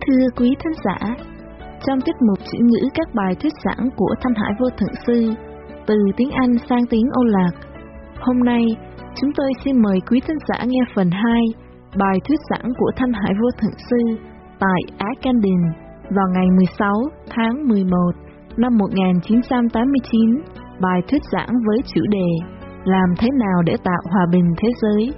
thưa quý thính giả, trong tiết mục chữ ngữ các bài thuyết giảng của Thanh Hải Vô Thượng Sư từ tiếng Anh sang tiếng Âu Lạc, hôm nay chúng tôi xin mời quý thính giả nghe phần 2 bài thuyết giảng của Thanh Hải Vô Thượng Sư tại Arkansas vào ngày 16 tháng 11 năm 1989. Bài thuyết giảng với chủ đề làm thế nào để tạo hòa bình thế giới.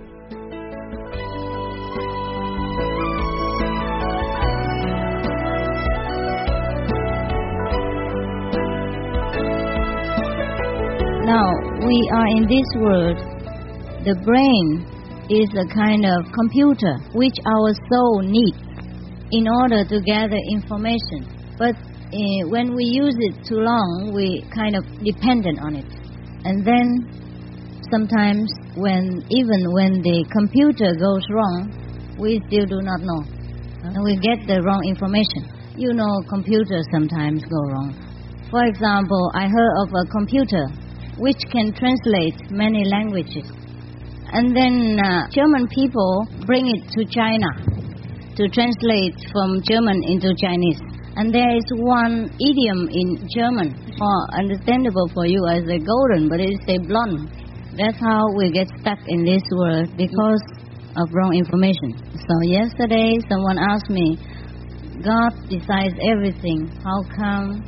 Now, we are in this world. The brain is a kind of computer which our soul needs in order to gather information. But when we use it too long, we kind of dependent on it. And then sometimes even when the computer goes wrong, we still do not know. And we get the wrong information. You know, computers sometimes go wrong. For example, I heard of a computer which can translate many languages. And then German people bring it to China to translate from German into Chinese. And there is one idiom in German, more understandable for you as a golden, but it's a blonde. That's how we get stuck in this world because of wrong information. So yesterday someone asked me, God decides everything. How come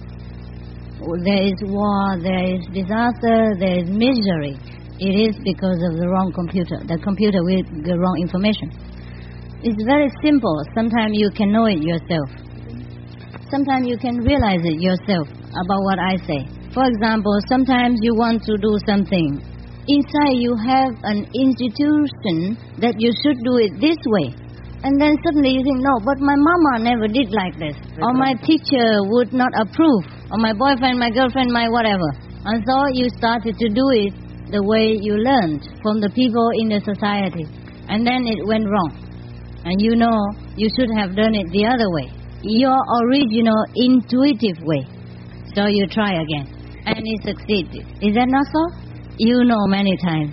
there is war, there is disaster, there is misery? It is because of the wrong computer, the computer with the wrong information. It's very simple. Sometimes you can know it yourself. Sometimes you can realize it yourself about what I say. For example, sometimes you want to do something. Inside you have an institution that you should do it this way. And then suddenly you think, no, but my mama never did like this. Or my teacher would not approve. Or my boyfriend, my girlfriend, my whatever. And so you started to do it the way you learned from the people in the society. And then it went wrong. And you know you should have done it the other way. Your original intuitive way. So you try again. And it succeeded. Is that not so? You know many times.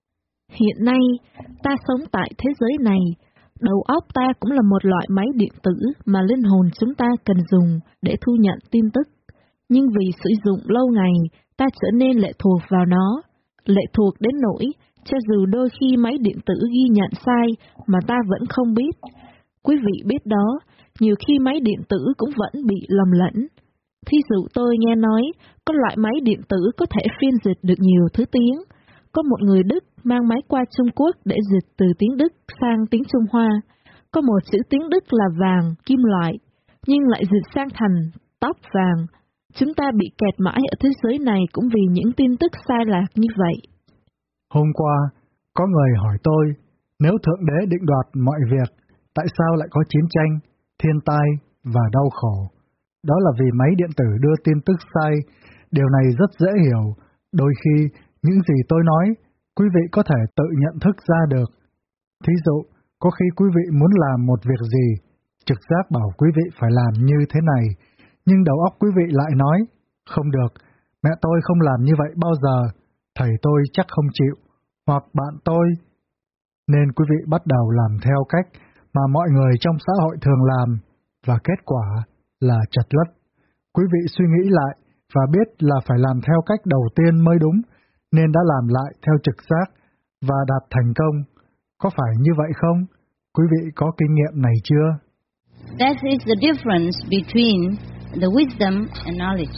Hiện nay, ta sống tại thế giới này. Đầu óc ta cũng là một loại máy điện tử mà linh hồn chúng ta cần dùng để thu nhận tin tức. Nhưng vì sử dụng lâu ngày, ta trở nên lệ thuộc vào nó. Lệ thuộc đến nỗi, cho dù đôi khi máy điện tử ghi nhận sai mà ta vẫn không biết. Quý vị biết đó, nhiều khi máy điện tử cũng vẫn bị lầm lẫn. Thí dụ tôi nghe nói, có loại máy điện tử có thể phiên dịch được nhiều thứ tiếng. Có một người Đức mang máy qua Trung Quốc để dịch từ tiếng Đức sang tiếng Trung Hoa. Có một chữ tiếng Đức là vàng, kim loại, nhưng lại dịch sang thành tóc vàng. Chúng ta bị kẹt mãi ở thế giới này cũng vì những tin tức sai lạc như vậy. Hôm qua, có người hỏi tôi, nếu Thượng Đế định đoạt mọi việc, tại sao lại có chiến tranh, thiên tai và đau khổ? Đó là vì máy điện tử đưa tin tức sai. Điều này rất dễ hiểu. Đôi khi, những gì tôi nói, quý vị có thể tự nhận thức ra được. Thí dụ, có khi quý vị muốn làm một việc gì, trực giác bảo quý vị phải làm như thế này, nhưng đầu óc quý vị lại nói, không được, mẹ tôi không làm như vậy bao giờ, thầy tôi chắc không chịu, hoặc bạn tôi. Nên quý vị bắt đầu làm theo cách mà mọi người trong xã hội thường làm, và kết quả là chật lất. Quý vị suy nghĩ lại và biết là phải làm theo cách đầu tiên mới đúng, nên đã làm lại theo trực giác và đạt thành công. Có phải như vậy không? Quý vị có kinh nghiệm này chưa? That is the difference between the wisdom and knowledge.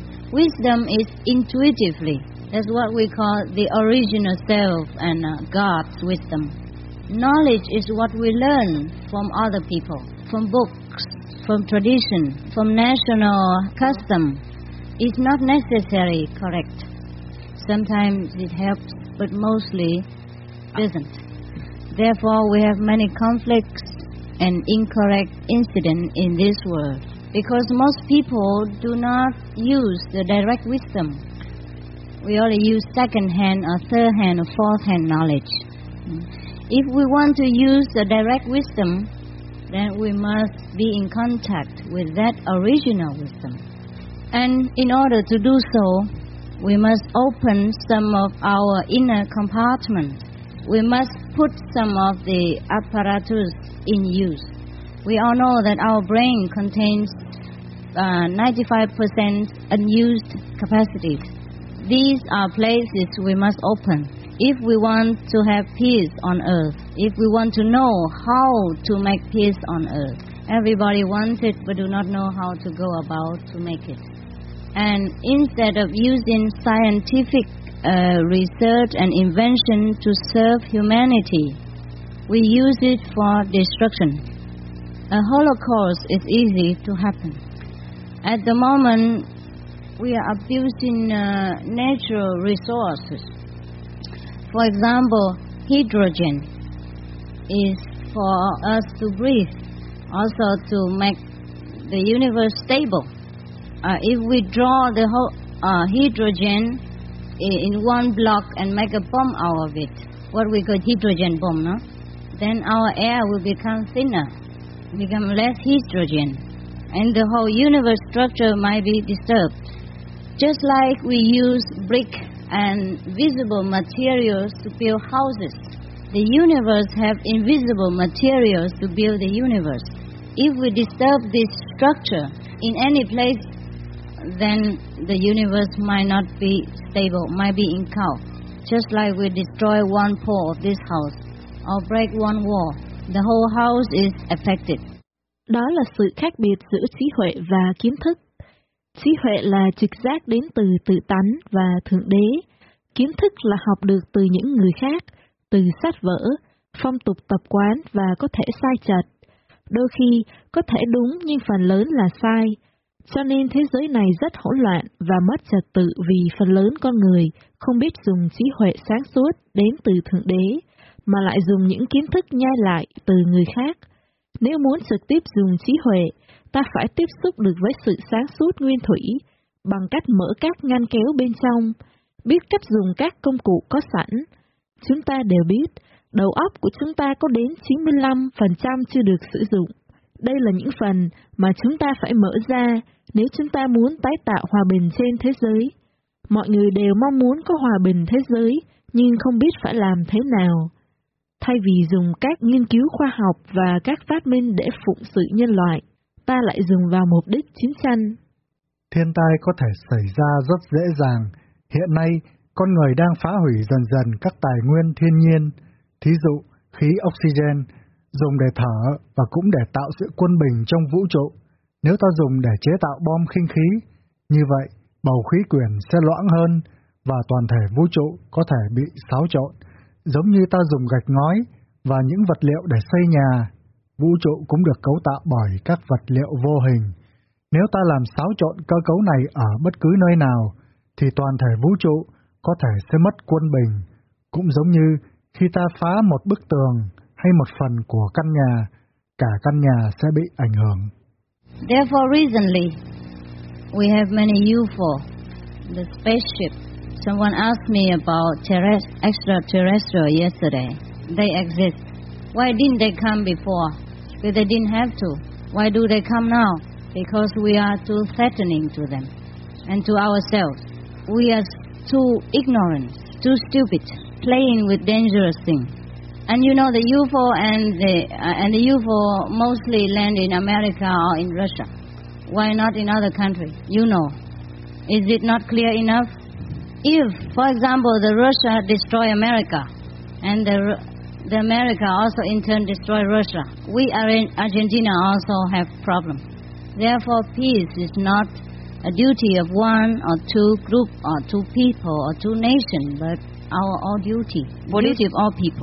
Wisdom is intuitively. That's what we call the original self and God's wisdom. Knowledge is what we learn from other people, from books, from tradition, from national custom. It's not necessarily correct. Sometimes it helps, but mostly doesn't. Therefore, we have many conflicts and incorrect incidents in this world, because most people do not use the direct wisdom. We only use second-hand or third-hand or fourth-hand knowledge. If we want to use the direct wisdom, then we must be in contact with that original wisdom. And in order to do so, we must open some of our inner compartments. We must put some of the apparatus in use. We all know that our brain contains 95% unused capacities. These are places we must open if we want to have peace on earth, if we want to know how to make peace on earth. Everybody wants it but do not know how to go about to make it. And instead of using scientific research and invention to serve humanity, we use it for destruction. A holocaust is easy to happen. At the moment, we are abusing natural resources. For example, hydrogen is for us to breathe, also to make the universe stable. If we draw the whole hydrogen in one block and make a bomb out of it, what we call hydrogen bomb, no? Then our air will become thinner, become less hydrogen, and the whole universe structure might be disturbed. Just like we use brick and visible materials to build houses, the universe have invisible materials to build the universe. If we disturb this structure in any place, then the universe might not be stable, might be in chaos. Just like we destroy one pole of this house or break one wall, the whole house is affected. Đó là sự khác biệt giữa trí huệ và kiến thức. Trí huệ là trực giác đến từ tự tánh và thượng đế. Kiến thức là học được từ những người khác, từ sách vở, phong tục tập quán và có thể sai chệch. Đôi khi có thể đúng nhưng phần lớn là sai. Cho nên thế giới này rất hỗn loạn và mất trật tự vì phần lớn con người không biết dùng trí huệ sáng suốt đến từ thượng đế, mà lại dùng những kiến thức nhai lại từ người khác. Nếu muốn trực tiếp dùng trí huệ, ta phải tiếp xúc được với sự sáng suốt nguyên thủy bằng cách mở các ngăn kéo bên trong, biết cách dùng các công cụ có sẵn. Chúng ta đều biết, đầu óc của chúng ta có đến 95% chưa được sử dụng. Đây là những phần mà chúng ta phải mở ra nếu chúng ta muốn tái tạo hòa bình trên thế giới. Mọi người đều mong muốn có hòa bình thế giới, nhưng không biết phải làm thế nào. Thay vì dùng các nghiên cứu khoa học và các phát minh để phụng sự nhân loại, ta lại dùng vào mục đích chiến tranh. Thiên tai có thể xảy ra rất dễ dàng. Hiện nay, con người đang phá hủy dần dần các tài nguyên thiên nhiên, thí dụ khí oxygen, dùng để thở và cũng để tạo sự quân bình trong vũ trụ. Nếu ta dùng để chế tạo bom khinh khí, như vậy bầu khí quyển sẽ loãng hơn và toàn thể vũ trụ có thể bị xáo trộn. Giống như ta dùng gạch ngói và những vật liệu để xây nhà, vũ trụ cũng được cấu tạo bởi các vật liệu vô hình. Nếu ta làm xáo trộn cơ cấu này ở bất cứ nơi nào, thì toàn thể vũ trụ có thể sẽ mất quân bình, cũng giống như khi ta phá một bức tường hay một phần của căn nhà, cả căn nhà sẽ bị ảnh hưởng. Therefore, recently, we have many UFO, the spaceship. Someone asked me about extraterrestrial yesterday. They exist. Why didn't they come before? Because they didn't have to. Why do they come now? Because we are too threatening to them and to ourselves. We are too ignorant, too stupid, playing with dangerous things. And you know the UFO and the UFO mostly land in America or in Russia. Why not in other countries? You know. Is it not clear enough? If, for example, the Russia destroy America, and the America also in turn destroy Russia, we are in Argentina also have problems. Therefore, peace is not a duty of one or two group or two people or two nations, but our all duty, duty of all people.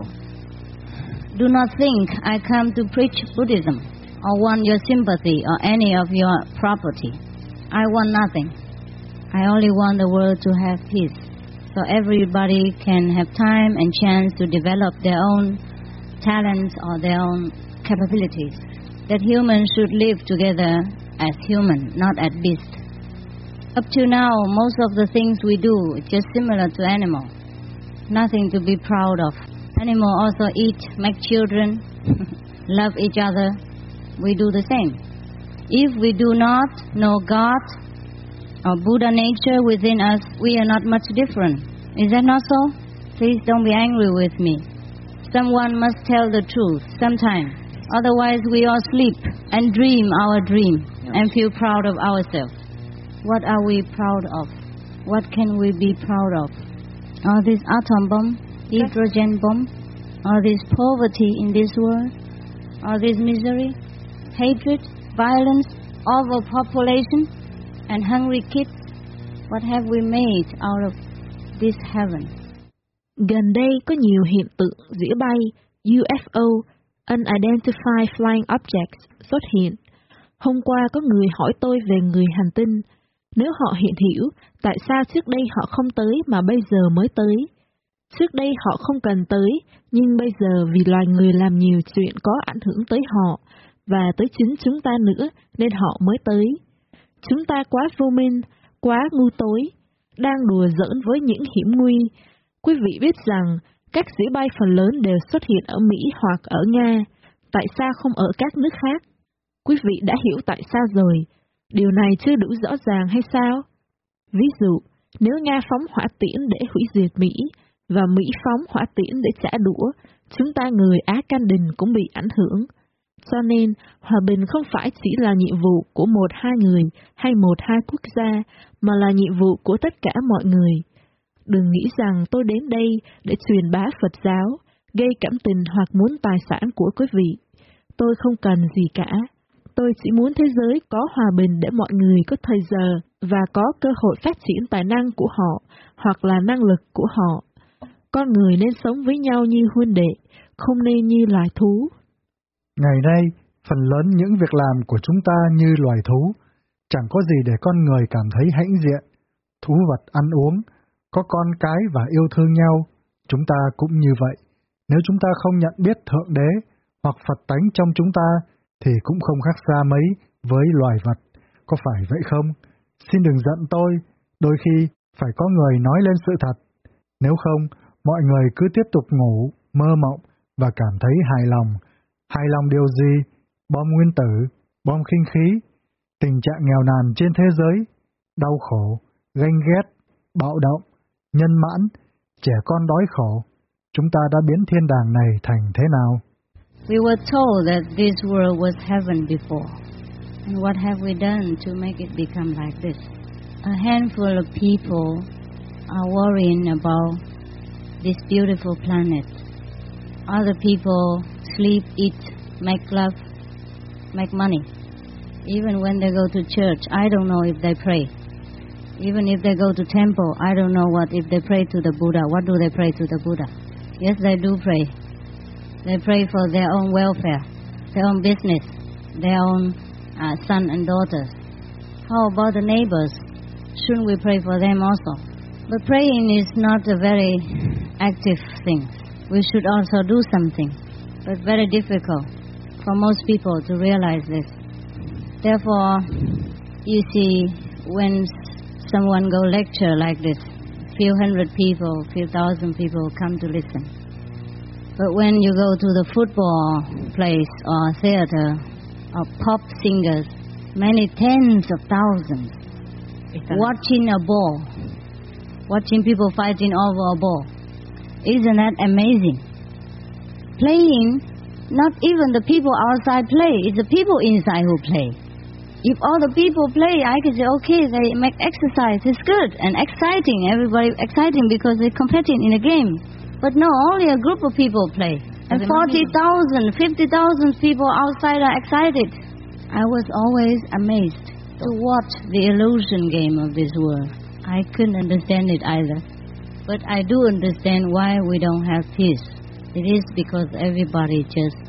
Do not think I come to preach Buddhism or want your sympathy or any of your property. I want nothing. I only want the world to have peace, so everybody can have time and chance to develop their own talents or their own capabilities. That humans should live together as human, not as beast. Up to now, most of the things we do is just similar to animal. Nothing to be proud of. Animal also eat, make children, love each other. We do the same. If we do not know God or Buddha nature within us, we are not much different. Is that not so? Please don't be angry with me. Someone must tell the truth sometime. Otherwise, we all sleep and dream our dream and feel proud of ourselves. What are we proud of? What can we be proud of? All this atom bomb, hydrogen bomb, all this poverty in this world, all this misery, hatred, violence, overpopulation, and hungry kids. What have we made out of this heaven? Gần đây có nhiều hiện tượng dĩa bay, UFO, Unidentified Flying Objects, xuất hiện. Hôm qua có người hỏi tôi về người hành tinh. Nếu họ hiện hữu, tại sao trước đây họ không tới mà bây giờ mới tới? Trước đây họ không cần tới, nhưng bây giờ vì loài người làm nhiều chuyện có ảnh hưởng tới họ, và tới chính chúng ta nữa, nên họ mới tới. Chúng ta quá vô minh, quá ngu tối, đang đùa giỡn với những hiểm nguy. Quý vị biết rằng, các dĩa bay phần lớn đều xuất hiện ở Mỹ hoặc ở Nga, tại sao không ở các nước khác? Quý vị đã hiểu tại sao rồi, điều này chưa đủ rõ ràng hay sao? Ví dụ, nếu Nga phóng hỏa tiễn để hủy diệt Mỹ, và Mỹ phóng hỏa tiễn để trả đũa, chúng ta người Á Can Đình cũng bị ảnh hưởng. Cho nên, hòa bình không phải chỉ là nhiệm vụ của một hai người hay một hai quốc gia, mà là nhiệm vụ của tất cả mọi người. Đừng nghĩ rằng tôi đến đây để truyền bá Phật giáo, gây cảm tình hoặc muốn tài sản của quý vị. Tôi không cần gì cả. Tôi chỉ muốn thế giới có hòa bình để mọi người có thời giờ và có cơ hội phát triển tài năng của họ hoặc là năng lực của họ. Con người nên sống với nhau như huynh đệ, không nên như loài thú. Ngày nay, phần lớn những việc làm của chúng ta như loài thú, chẳng có gì để con người cảm thấy hãnh diện. Thú vật ăn uống, có con cái và yêu thương nhau, chúng ta cũng như vậy. Nếu chúng ta không nhận biết Thượng Đế hoặc Phật tánh trong chúng ta, thì cũng không khác xa mấy với loài vật. Có phải vậy không? Xin đừng giận tôi, đôi khi phải có người nói lên sự thật. Nếu không, mọi người cứ tiếp tục ngủ, mơ mộng và cảm thấy hài lòng. Hài lòng điều gì? Bom nguyên tử, bom khinh khí, tình trạng nghèo nàn trên thế giới, đau khổ, ganh ghét, bạo động, nhân mãn, trẻ con đói khổ. Chúng ta đã biến thiên đàng này thành thế nào? We were told that this world was heaven before. And what have we done to make it become like this? A handful of people are worrying about this beautiful planet. Other people sleep, eat, make love, make money. Even when they go to church, I don't know if they pray. Even if they go to temple, I don't know what if they pray to the Buddha. What do they pray to the Buddha? Yes, they do pray. They pray for their own welfare, their own business, their own son and daughters. How about the neighbors? Shouldn't we pray for them also? But praying is not a very active thing. We should also do something, but very difficult for most people to realize this. Therefore, you see, when someone go lecture like this, few hundred people, few thousand people come to listen. But when you go to the football place or theater or pop singers, many tens of thousands watching a ball, watching people fighting over a ball. Isn't that amazing? Playing, not even the people outside play, it's the people inside who play. If all the people play, I could say, okay, they make exercise, it's good and exciting, everybody exciting because they're competing in a game. But no, only a group of people play. And 40,000, 50,000 people outside are excited. I was always amazed to watch the illusion game of this world. I couldn't understand it either. But I do understand why we don't have peace. It is because everybody just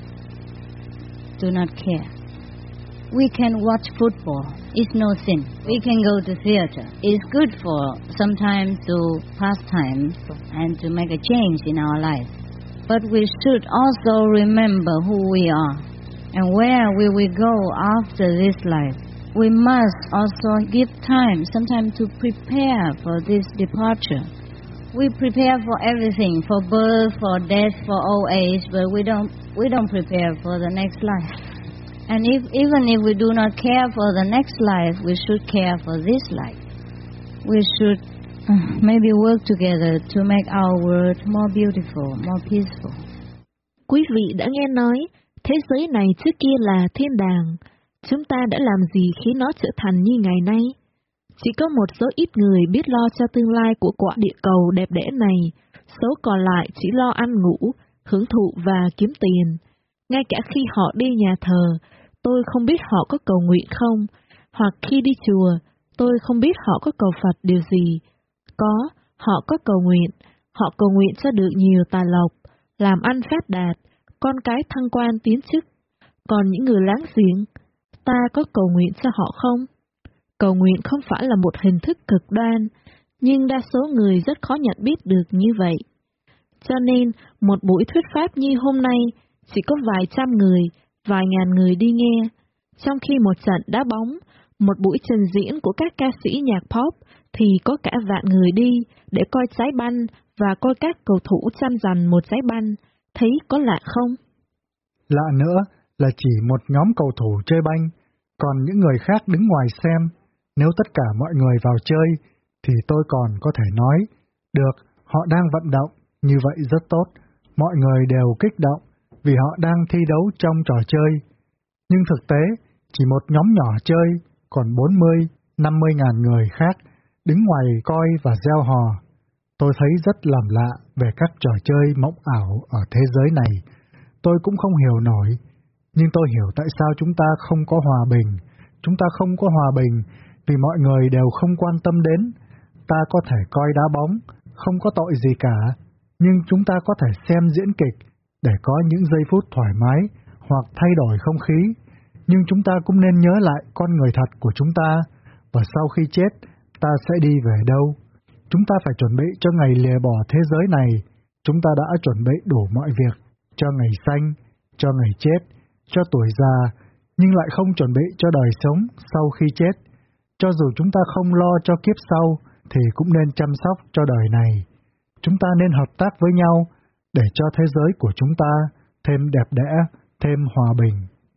do not care. We can watch football. It's no sin. We can go to theater. It's good for sometimes to pass time and to make a change in our life. But we should also remember who we are and where we will go after this life. We must also give time, sometimes to prepare for this departure. We prepare for everything, for birth, for death, for old age, but we don't prepare for the next life. And even if we do not care for the next life, we should care for this life. We should maybe work together to make our world more beautiful, more peaceful. Quý vị đã nghe nói, Thế giới này trước kia là thiên đàng. Chúng ta đã làm gì khiến nó trở thành như ngày nay? Chỉ có một số ít người biết lo cho tương lai của quả địa cầu đẹp đẽ này, số còn lại chỉ lo ăn ngủ, hưởng thụ và kiếm tiền. Ngay cả khi họ đi nhà thờ, tôi không biết họ có cầu nguyện không, hoặc khi đi chùa, tôi không biết họ có cầu Phật điều gì. Có, họ có cầu nguyện, họ cầu nguyện cho được nhiều tài lộc, làm ăn phát đạt, con cái thăng quan tiến chức. Còn những người láng giềng, ta có cầu nguyện cho họ không? Cầu nguyện không phải là một hình thức cực đoan, nhưng đa số người rất khó nhận biết được như vậy. Cho nên, một buổi thuyết pháp như hôm nay, chỉ có vài trăm người, vài ngàn người đi nghe, trong khi một trận đá bóng, một buổi trình diễn của các ca sĩ nhạc pop thì có cả vạn người đi để coi trái banh và coi các cầu thủ tranh giành một trái banh, thấy có lạ không? Lạ nữa là chỉ một nhóm cầu thủ chơi banh, còn những người khác đứng ngoài xem. Nếu tất cả mọi người vào chơi, thì tôi còn có thể nói, được, họ đang vận động, như vậy rất tốt, mọi người đều kích động, vì họ đang thi đấu trong trò chơi. Nhưng thực tế, chỉ một nhóm nhỏ chơi, còn 40, 50 ngàn người khác đứng ngoài coi và reo hò. Tôi thấy rất làm lạ về các trò chơi mộng ảo ở thế giới này. Tôi cũng không hiểu nổi, nhưng tôi hiểu tại sao chúng ta không có hòa bình. Chúng ta không có hòa bình vì mọi người đều không quan tâm đến. Ta có thể coi đá bóng, không có tội gì cả, nhưng chúng ta có thể xem diễn kịch để có những giây phút thoải mái hoặc thay đổi không khí. Nhưng chúng ta cũng nên nhớ lại con người thật của chúng ta, và sau khi chết, ta sẽ đi về đâu. Chúng ta phải chuẩn bị cho ngày lìa bỏ thế giới này. Chúng ta đã chuẩn bị đủ mọi việc cho ngày sanh, cho ngày chết, cho tuổi già, nhưng lại không chuẩn bị cho đời sống sau khi chết. Cho dù chúng ta không lo cho kiếp sau, thì cũng nên chăm sóc cho đời này. Chúng ta nên hợp tác với nhau để cho thế giới của chúng ta thêm đẹp đẽ, thêm hòa bình.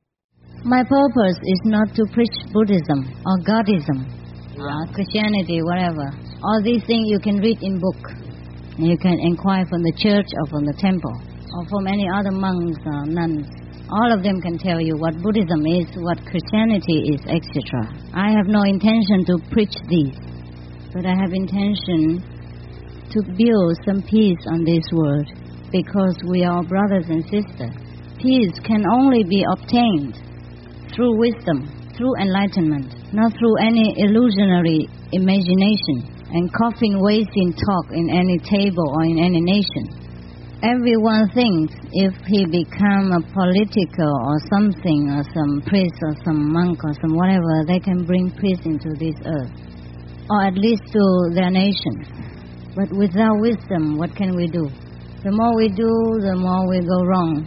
My purpose is not to preach Buddhism or Godism, Christianity, whatever. All these things you can read in book. You can inquire from the church or from the temple or from any other monks or nuns. All of them can tell you what Buddhism is, what Christianity is, etc. I have no intention to preach these, but I have intention to build some peace on this world, because we are brothers and sisters. Peace can only be obtained through wisdom, through enlightenment, not through any illusionary imagination and coughing wasting talk in any table or in any nation. Everyone thinks if he become a political or something, or some priest or some monk or some whatever, they can bring peace into this earth, or at least to their nation. But without wisdom, what can we do? The more we do, the more we go wrong.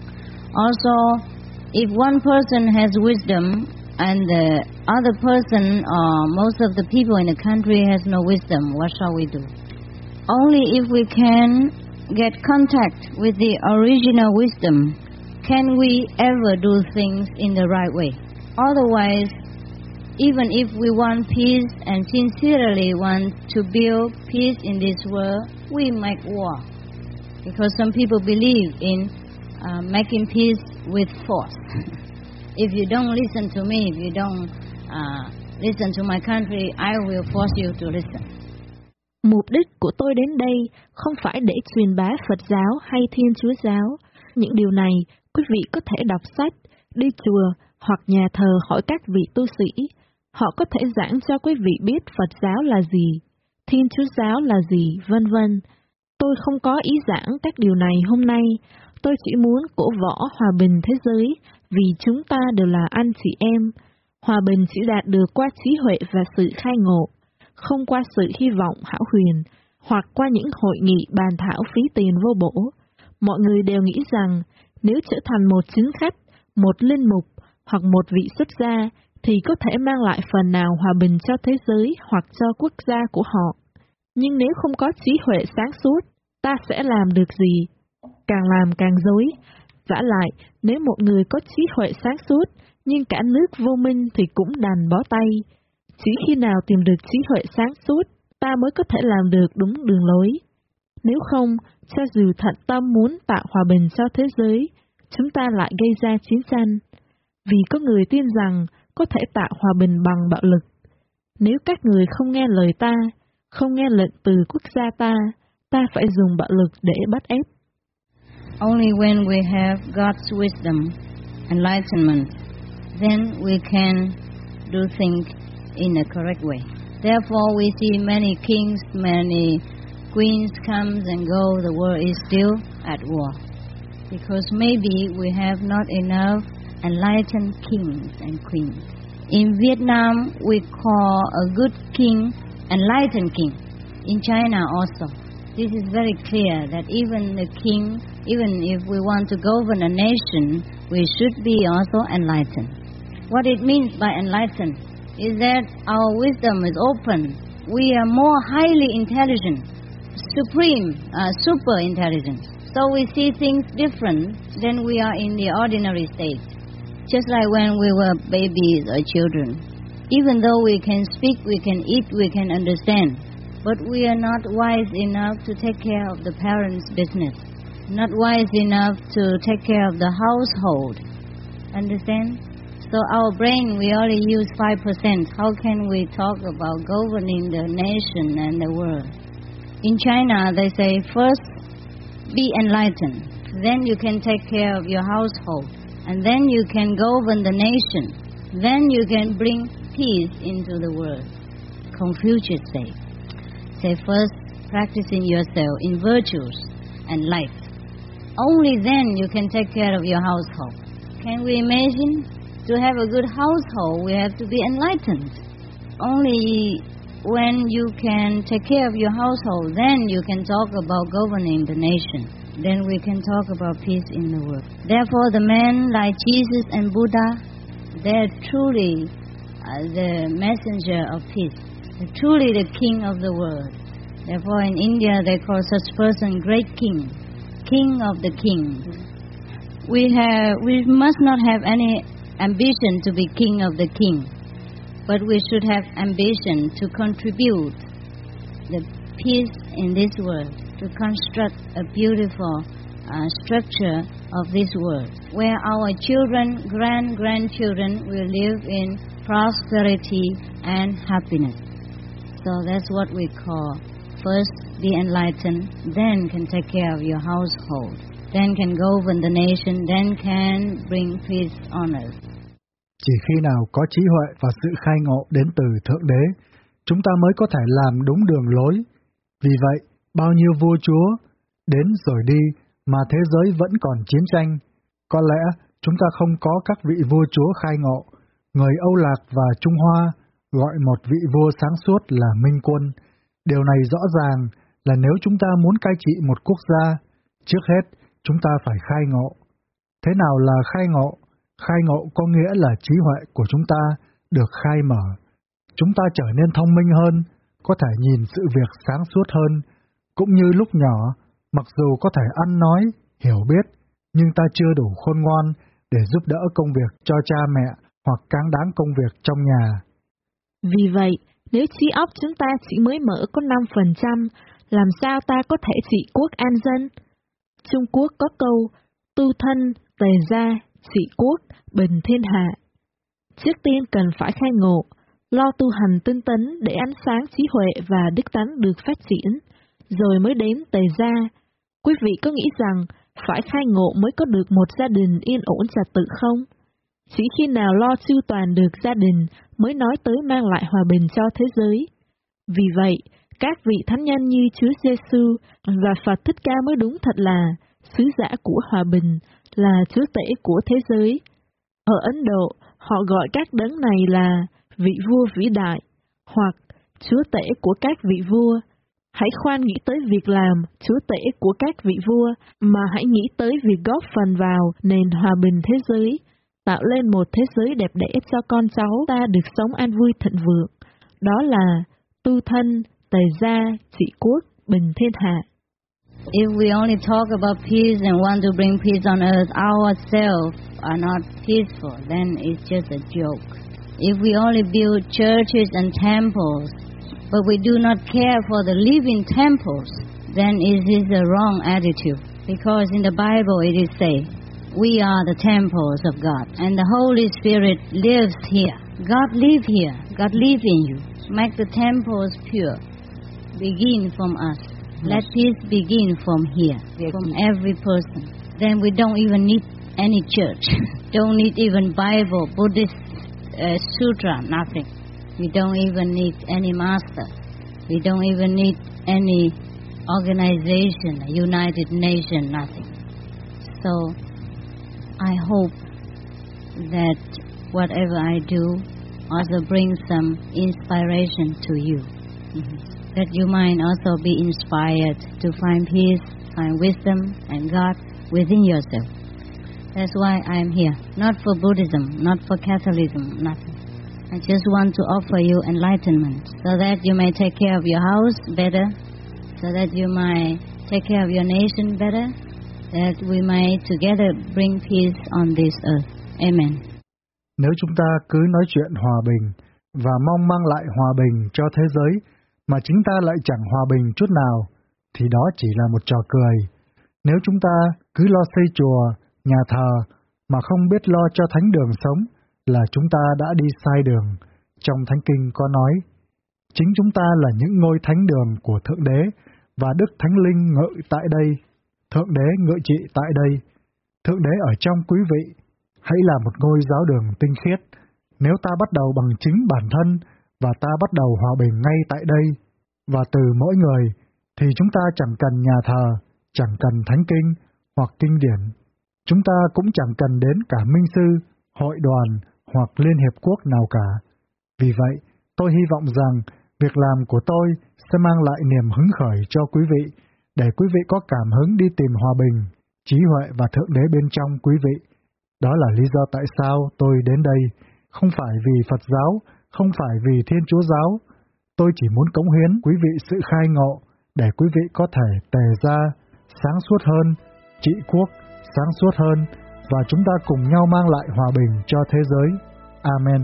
Also, if one person has wisdom and the other person or most of the people in the country has no wisdom, what shall we do? Only if we can get contact with the original wisdom can we ever do things in the right way. Otherwise, even if we want peace and sincerely want to build peace in this world, we make war. Because some people believe in making peace with force. If you don't listen to me, if you don't listen to my country, I will force you to listen. Mục đích của tôi đến đây không phải để truyền bá Phật giáo hay Thiên Chúa giáo. Những điều này, quý vị có thể đọc sách, đi chùa hoặc nhà thờ hỏi các vị tu sĩ. Họ có thể giảng cho quý vị biết Phật giáo là gì, Thiên Chúa giáo là gì, vân vân. Tôi không có ý giảng các điều này hôm nay. Tôi chỉ muốn cổ võ hòa bình thế giới, vì chúng ta đều là anh chị em. Hòa bình chỉ đạt được qua trí huệ và sự khai ngộ, không qua sự hy vọng hão huyền, hoặc qua những hội nghị bàn thảo phí tiền vô bổ. Mọi người đều nghĩ rằng, nếu trở thành một chính khách, một linh mục, hoặc một vị xuất gia, thì có thể mang lại phần nào hòa bình cho thế giới hoặc cho quốc gia của họ. Nhưng nếu không có trí huệ sáng suốt, ta sẽ làm được gì? Càng làm càng dối. Vả lại, nếu một người có trí huệ sáng suốt, nhưng cả nước vô minh thì cũng đành bó tay. Chỉ khi nào tìm được trí huệ sáng suốt, ta mới có thể làm được đúng đường lối. Nếu không, cho dù thật tâm muốn tạo hòa bình cho thế giới, chúng ta lại gây ra chiến tranh, vì có người tin rằng có thể tạo hòa bình bằng bạo lực. Nếu các người không nghe lời ta, không nghe lệnh từ quốc gia ta phải dùng bạo lực để bắt ép. Only when we have God's wisdom, enlightenment, then we can do things in a correct way. Therefore, we see many kings, many queens comes and go. The world is still at war, because maybe we have not enough enlightened kings and queens. In Vietnam, we call a good king enlightened king. In China also. This is very clear that even the king, even if we want to govern a nation, we should be also enlightened. What it means by enlightened is that our wisdom is open. We are more highly intelligent, super intelligent. So we see things different than we are in the ordinary state. Just like when we were babies or children. Even though we can speak, we can eat, we can understand, but we are not wise enough to take care of the parents' business, not wise enough to take care of the household. Understand? So our brain, we only use 5%. How can we talk about governing the nation and the world? In China, they say, first, be enlightened. Then you can take care of your household. And then you can govern the nation. Then you can bring peace into the world. Confucius say first, practicing yourself in virtues and light. Only then you can take care of your household. Can we imagine? To have a good household, we have to be enlightened. Only when you can take care of your household, then you can talk about governing the nation. Then we can talk about peace in the world. Therefore, the men like Jesus and Buddha, they're truly the messenger of peace. They're truly the king of the world. Therefore, in India, they call such person great king, king of the kings. We must not have any ambition to be king of the king, but we should have ambition to contribute the peace in this world, to construct a beautiful structure of this world, where our children, grandchildren will live in prosperity and happiness. So that's what we call, first be enlightened, then can take care of your household, then can govern the nation, then can bring peace on earth. Chỉ khi nào có trí huệ và sự khai ngộ đến từ Thượng Đế, chúng ta mới có thể làm đúng đường lối. Vì vậy, bao nhiêu vua chúa đến rồi đi mà thế giới vẫn còn chiến tranh. Có lẽ chúng ta không có các vị vua chúa khai ngộ. Người Âu Lạc và Trung Hoa gọi một vị vua sáng suốt là Minh Quân. Điều này rõ ràng là nếu chúng ta muốn cai trị một quốc gia, trước hết chúng ta phải khai ngộ. Thế nào là khai ngộ? Khai ngộ có nghĩa là trí huệ của chúng ta được khai mở. Chúng ta trở nên thông minh hơn, có thể nhìn sự việc sáng suốt hơn, cũng như lúc nhỏ, mặc dù có thể ăn nói, hiểu biết, nhưng ta chưa đủ khôn ngoan để giúp đỡ công việc cho cha mẹ hoặc cáng đáng công việc trong nhà. Vì vậy, nếu trí óc chúng ta chỉ mới mở có 5%, làm sao ta có thể trị quốc an dân? Trung Quốc có câu, tu thân, tề gia, trị quốc, bình thiên hạ. Trước tiên cần phải khai ngộ, lo tu hành tinh tấn để ánh sáng trí huệ và đức tánh được phát triển, rồi mới đến tề gia. Quý vị có nghĩ rằng phải khai ngộ mới có được một gia đình yên ổn trật tự không? Chỉ khi nào lo chu toàn được gia đình mới nói tới mang lại hòa bình cho thế giới. Vì vậy, các vị thánh nhân như Chúa Giêsu và Phật Thích Ca mới đúng thật là sứ giả của hòa bình, là chúa tể của thế giới. Ở Ấn Độ, họ gọi các đấng này là vị vua vĩ đại, hoặc chúa tể của các vị vua. Hãy khoan nghĩ tới việc làm chúa tể của các vị vua, mà hãy nghĩ tới việc góp phần vào nền hòa bình thế giới, tạo lên một thế giới đẹp đẽ cho con cháu ta được sống an vui thịnh vượng. Đó là tu thân, tề gia, trị quốc, bình thiên hạ. If we only talk about peace and want to bring peace on earth, ourselves are not peaceful, then it's just a joke. If we only build churches and temples, but we do not care for the living temples, then it is a wrong attitude. Because in the Bible it is say, we are the temples of God, and the Holy Spirit lives here. God lives here. God lives in you. Make the temples pure. Begin from us. Let peace begin from here, from every person. Then we don't even need any church. Don't need even Bible, Buddhist, sutra, nothing. We don't even need any master. We don't even need any organization, United Nations, nothing. So I hope that whatever I do also brings some inspiration to you. That you might also be inspired to find peace, find wisdom and God within yourself. That's why I am here. Not for Buddhism, not for Catholicism, nothing. I just want to offer you enlightenment so that you may take care of your house better, so that you might take care of your nation better, that we may together bring peace on this earth. Amen. Nếu chúng ta cứ nói chuyện hòa bình và mong mang lại hòa bình cho thế giới, mà chính ta lại chẳng hòa bình chút nào, thì đó chỉ là một trò cười. Nếu chúng ta cứ lo xây chùa, nhà thờ, mà không biết lo cho thánh đường sống, là chúng ta đã đi sai đường. Trong Thánh Kinh có nói, chính chúng ta là những ngôi thánh đường của Thượng Đế, và Đức Thánh Linh ngự tại đây, Thượng Đế ngự trị tại đây. Thượng Đế ở trong quý vị, hãy là một ngôi giáo đường tinh khiết. Nếu ta bắt đầu bằng chính bản thân, và ta bắt đầu hòa bình ngay tại đây, và từ mỗi người, thì chúng ta chẳng cần nhà thờ, chẳng cần thánh kinh hoặc kinh điển. Chúng ta cũng chẳng cần đến cả minh sư, hội đoàn hoặc Liên Hiệp Quốc nào cả. Vì vậy, tôi hy vọng rằng việc làm của tôi sẽ mang lại niềm hứng khởi cho quý vị, để quý vị có cảm hứng đi tìm hòa bình, trí huệ và Thượng Đế bên trong quý vị. Đó là lý do tại sao tôi đến đây, không phải vì Phật giáo, không phải vì Thiên Chúa giáo. Tôi chỉ muốn cống hiến quý vị sự khai ngộ, để quý vị có thể tề ra, sáng suốt hơn, trị quốc, sáng suốt hơn, và chúng ta cùng nhau mang lại hòa bình cho thế giới. Amen.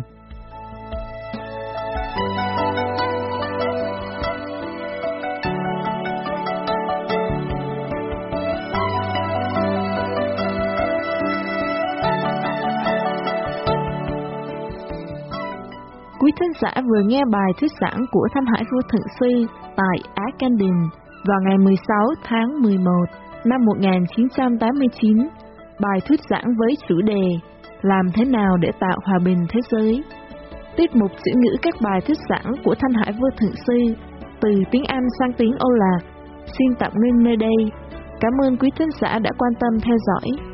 Quý thính giả vừa nghe bài thuyết giảng của Thanh Hải Vua Thượng Sư tại Arkansas vào ngày 16 tháng 11 năm 1989. Bài thuyết giảng với chủ đề Làm thế nào để tạo hòa bình thế giới. Tiết mục chữ ngữ các bài thuyết giảng của Thanh Hải Vua Thượng Sư từ tiếng Anh sang tiếng Âu Lạc xin tạm ngưng nơi đây. Cảm ơn quý thính giả đã quan tâm theo dõi.